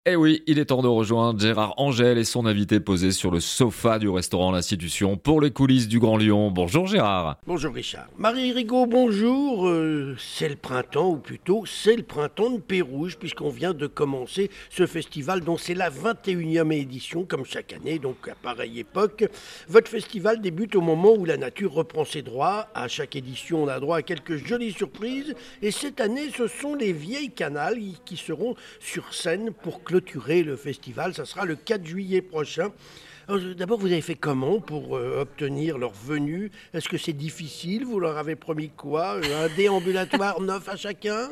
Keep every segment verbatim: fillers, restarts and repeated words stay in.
Eh oui, il est temps de rejoindre Gérard Angel et son invité posé sur le sofa du restaurant L'Institution pour les coulisses du Grand Lyon. Bonjour Gérard. Bonjour Richard. Marie Rigaud, bonjour. Euh, c'est le printemps, ou plutôt c'est le printemps de Pérouge, puisqu'on vient de commencer ce festival dont c'est la vingt et unième édition, comme chaque année, donc à pareille époque. Votre festival débute au moment où la nature reprend ses droits. À chaque édition, on a droit à quelques jolies surprises. Et cette année, ce sont les Vieilles Canailles qui seront sur scène pour clôturer le festival. Ça sera le quatre juillet prochain. Alors, d'abord, vous avez fait comment pour euh, obtenir leur venue? Est-ce que c'est difficile? Vous leur avez promis quoi? Un déambulatoire neuf à chacun?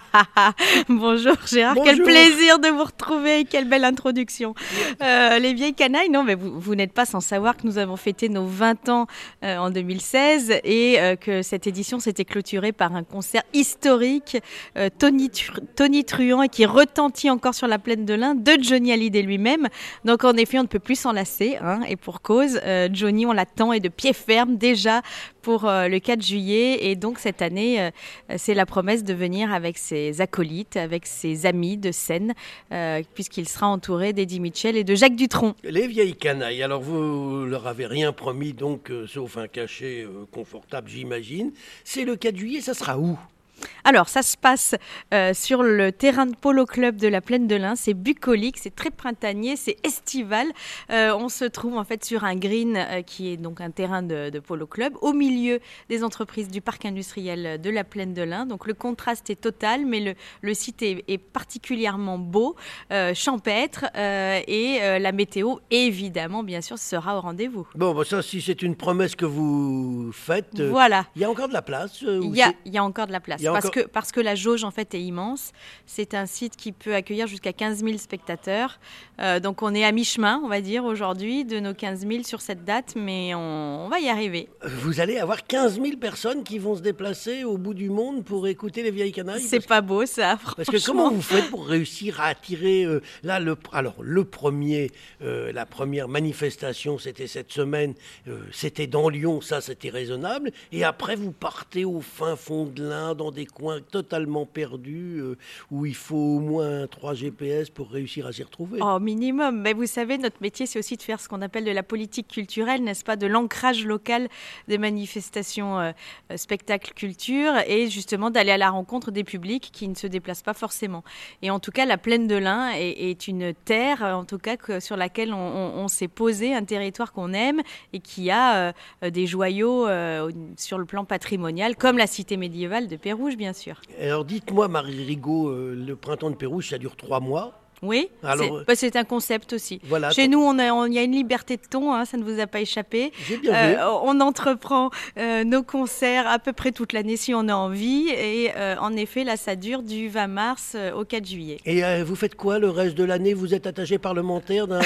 Bonjour Gérard, Bonjour. Quel plaisir de vous retrouver, quelle belle introduction. Euh, les Vieilles Canailles, non mais vous, vous n'êtes pas sans savoir que nous avons fêté nos vingt ans euh, en deux mille seize et euh, que cette édition s'était clôturée par un concert historique euh, Tony, Tony Truant et qui retentit encore sur la plaine de l'Ain de Johnny Hallyday lui-même. Donc en effet on ne peut plus s'en lasser hein, et pour cause, euh, Johnny on l'attend et de pied ferme déjà pour euh, le quatre juillet et donc cette année euh, c'est la promesse de venir avec ses acolytes, avec ses amis de scène euh, puisqu'il sera entouré d'Eddie Mitchell et de Jacques Dutronc. Les Vieilles Canailles, alors vous leur avez rien promis donc euh, sauf un cachet euh, confortable j'imagine. C'est le quatre juillet, ça sera où? Alors, ça se passe euh, sur le terrain de polo club de la Plaine de l'Ain. C'est bucolique, c'est très printanier, c'est estival. Euh, on se trouve en fait sur un green euh, qui est donc un terrain de, de polo club au milieu des entreprises du parc industriel de la Plaine de l'Ain. Donc, le contraste est total, mais le, le site est, est particulièrement beau, euh, champêtre euh, et euh, la météo, évidemment, bien sûr, sera au rendez-vous. Bon, bah ça, si c'est une promesse que vous faites, euh, Voilà. il y a encore de la place euh, Il ou y, a, c'est- il y a encore de la place. Il y a Parce, encore- que, parce que la jauge, en fait, est immense. C'est un site qui peut accueillir jusqu'à quinze mille spectateurs. Euh, donc, on est à mi-chemin, on va dire, aujourd'hui, de nos quinze mille sur cette date. Mais on, on va y arriver. Vous allez avoir quinze mille personnes qui vont se déplacer au bout du monde pour écouter les Vieilles Canailles? C'est pas beau, ça, Parce que franchement. comment vous faites pour réussir à attirer euh, là le alors le premier euh, la première manifestation c'était cette semaine euh, c'était dans Lyon, ça c'était raisonnable, et après vous partez au fin fond de l'Ain dans des coins totalement perdus euh, où il faut au moins trois G P S pour réussir à s'y retrouver. Oh, minimum. Mais vous savez, notre métier, c'est aussi de faire ce qu'on appelle de la politique culturelle, n'est-ce pas, de l'ancrage local des manifestations euh, euh, spectacle culture et justement d'aller à la rencontre des publics qui ne se déplacent pas forcément. Et en tout cas, la Plaine de l'Ain est, est une terre, en tout cas, que, sur laquelle on, on, on s'est posé, un territoire qu'on aime et qui a euh, des joyaux euh, sur le plan patrimonial, comme la cité médiévale de Pérouge, bien sûr. Alors dites-moi Marie Rigaud, euh, le printemps de Pérouge ça dure trois mois. Oui, Alors, c'est, euh, bah, c'est un concept aussi. Voilà. Chez nous, on a, on, il y a une liberté de ton, hein, ça ne vous a pas échappé. J'ai bien Euh, vu. on entreprend euh, nos concerts à peu près toute l'année si on a envie. Et euh, en effet, là, ça dure du vingt mars euh, au quatre juillet. Et euh, vous faites quoi le reste de l'année? Vous êtes attaché parlementaire d'un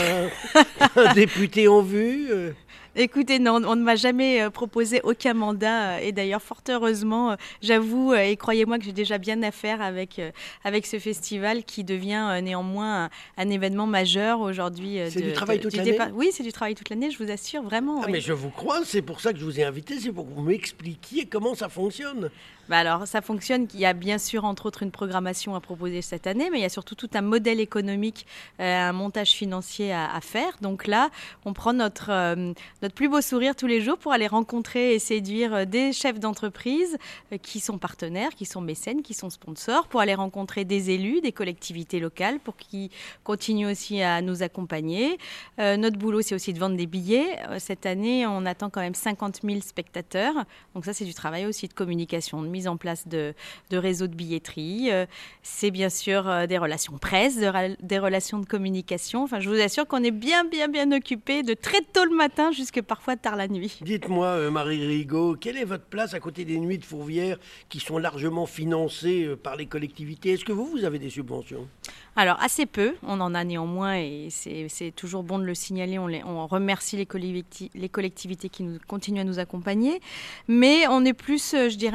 d'un député en vue euh Écoutez, non, on ne m'a jamais euh, proposé aucun mandat. euh, Et d'ailleurs, fort heureusement, euh, j'avoue, euh, et croyez-moi que j'ai déjà bien à faire avec, euh, avec ce festival qui devient euh, néanmoins un, un événement majeur aujourd'hui. euh, C'est de- du travail de- toute du l'année départ. Oui, c'est du travail toute l'année, je vous assure, vraiment. Ah oui. mais je vous crois, c'est pour ça que je vous ai invité, c'est pour que vous m'expliquiez comment ça fonctionne. Bah alors, ça fonctionne. Il y a bien sûr, entre autres, une programmation à proposer cette année, mais il y a surtout tout un modèle économique, euh, un montage financier à, à faire. Donc là, on prend notre, euh, notre plus beau sourire tous les jours pour aller rencontrer et séduire euh, des chefs d'entreprise euh, qui sont partenaires, qui sont mécènes, qui sont sponsors, pour aller rencontrer des élus, des collectivités locales, pour qu'ils continuent aussi à nous accompagner. Euh, notre boulot, c'est aussi de vendre des billets. Euh, cette année, on attend quand même cinquante mille spectateurs. Donc ça, c'est du travail aussi de communication, de mise en place de, de réseaux de billetterie. Euh, c'est bien sûr euh, des relations presse, de ra- des relations de communication. Enfin, je vous assure qu'on est bien, bien, bien occupé de très tôt le matin jusque parfois tard la nuit. Dites-moi, euh, Marie Rigaud, quelle est votre place à côté des nuits de Fourvière qui sont largement financées euh, par les collectivités? Est-ce que vous, vous avez des subventions? Alors, assez peu, on en a néanmoins et c'est, c'est toujours bon de le signaler. On, les, on remercie les, collectivi- les collectivités qui nous, continuent à nous accompagner. Mais on est plus, euh, je dirais, un événement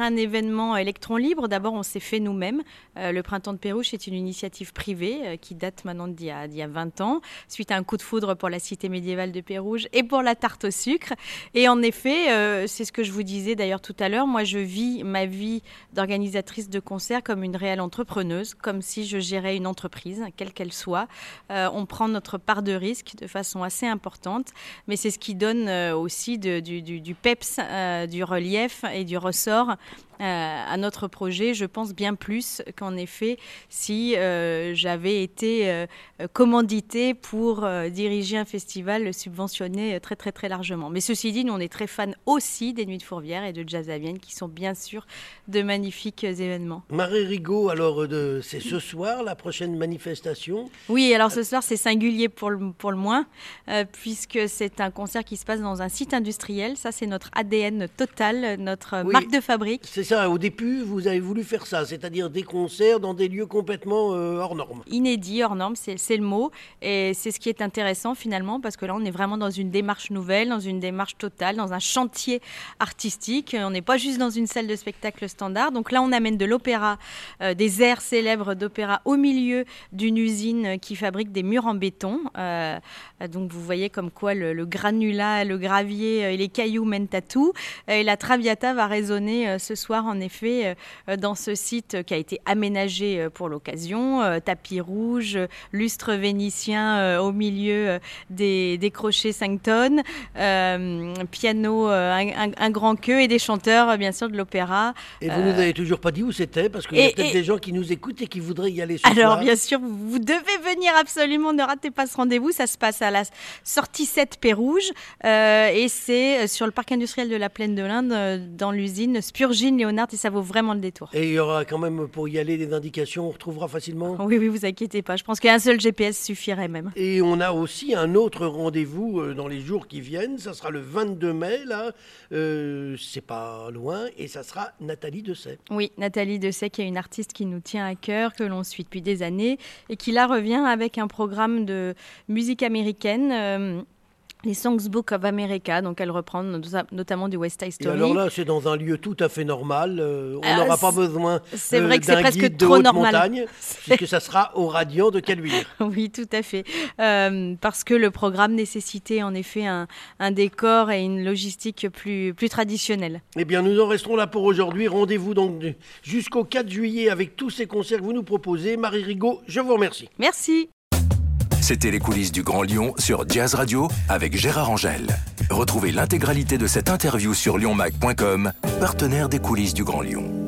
événement électron libre. D'abord, on s'est fait nous-mêmes. Euh, le Printemps de Pérouges est une initiative privée euh, qui date maintenant d'il y a, d'il y a vingt ans, suite à un coup de foudre pour la cité médiévale de Pérouges et pour la tarte au sucre. Et en effet, euh, c'est ce que je vous disais d'ailleurs tout à l'heure, moi je vis ma vie d'organisatrice de concerts comme une réelle entrepreneuse, comme si je gérais une entreprise, quelle qu'elle soit. Euh, on prend notre part de risque de façon assez importante, mais c'est ce qui donne euh, aussi de, du, du, du peps, euh, du relief et du ressort Euh, à notre projet, je pense bien plus qu'en effet si euh, j'avais été euh, commanditée pour euh, diriger un festival subventionné très très très largement. Mais ceci dit, nous on est très fans aussi des Nuits de Fourvière et de Jazz à Vienne qui sont bien sûr de magnifiques événements. Marie Rigaud, alors de, c'est ce soir la prochaine manifestation? Oui, alors ce soir c'est singulier pour le, pour le moins euh, puisque c'est un concert qui se passe dans un site industriel. Ça c'est notre A D N total, notre Oui, marque de fabrique. C'est ça, au début, vous avez voulu faire ça, c'est-à-dire des concerts dans des lieux complètement euh, hors normes. Inédit, hors normes, c'est, c'est le mot. Et c'est ce qui est intéressant finalement, parce que là, on est vraiment dans une démarche nouvelle, dans une démarche totale, dans un chantier artistique. On n'est pas juste dans une salle de spectacle standard. Donc là, on amène de l'opéra, euh, des airs célèbres d'opéra au milieu d'une usine qui fabrique des murs en béton. Euh, donc vous voyez comme quoi le, le granulat, le gravier et les cailloux mènent à tout. Et la Traviata va résonner euh, ce soir en effet euh, dans ce site qui a été aménagé euh, pour l'occasion, euh, tapis rouge, lustre vénitien euh, au milieu euh, des, des crochets cinq tonnes, euh, piano, euh, un, un, un grand queue et des chanteurs euh, bien sûr de l'opéra. Et vous euh... nous avez toujours pas dit où c'était, parce qu'il y a peut-être et... des gens qui nous écoutent et qui voudraient y aller ce Alors, soir. Alors bien sûr, vous devez venir absolument, ne ratez pas ce rendez-vous, ça se passe à la sortie sept Pérouges euh, et c'est sur le parc industriel de la Plaine de l'Inde euh, dans l'usine Spurgin Léonard et ça vaut vraiment le détour. Et il y aura quand même pour y aller des indications, on retrouvera facilement? Oui, oui, vous inquiétez pas, je pense qu'un seul G P S suffirait même. Et on a aussi un autre rendez-vous euh, dans les jours qui viennent, ça sera le vingt-deux mai, là, euh, c'est pas loin, et ça sera Nathalie Dessay. Oui, Nathalie Dessay qui est une artiste qui nous tient à cœur, que l'on suit depuis des années, et qui là revient avec un programme de musique américaine, euh, les Songbook of America, donc elle reprend notamment du West Side Story. Et alors là, c'est dans un lieu tout à fait normal. Euh, on n'aura euh, pas besoin c'est euh, vrai que d'un c'est presque guide de trop haute normal. montagne, puisque ça sera au Radiant de Caluire. Oui, tout à fait. Euh, parce que le programme nécessitait en effet un, un décor et une logistique plus, plus traditionnelle. Eh bien, nous en resterons là pour aujourd'hui. Rendez-vous donc jusqu'au quatre juillet avec tous ces concerts que vous nous proposez. Marie Rigaud, je vous remercie. Merci. C'était les coulisses du Grand Lyon sur Jazz Radio avec Gérard Angel. Retrouvez l'intégralité de cette interview sur lyonmac point com, partenaire des coulisses du Grand Lyon.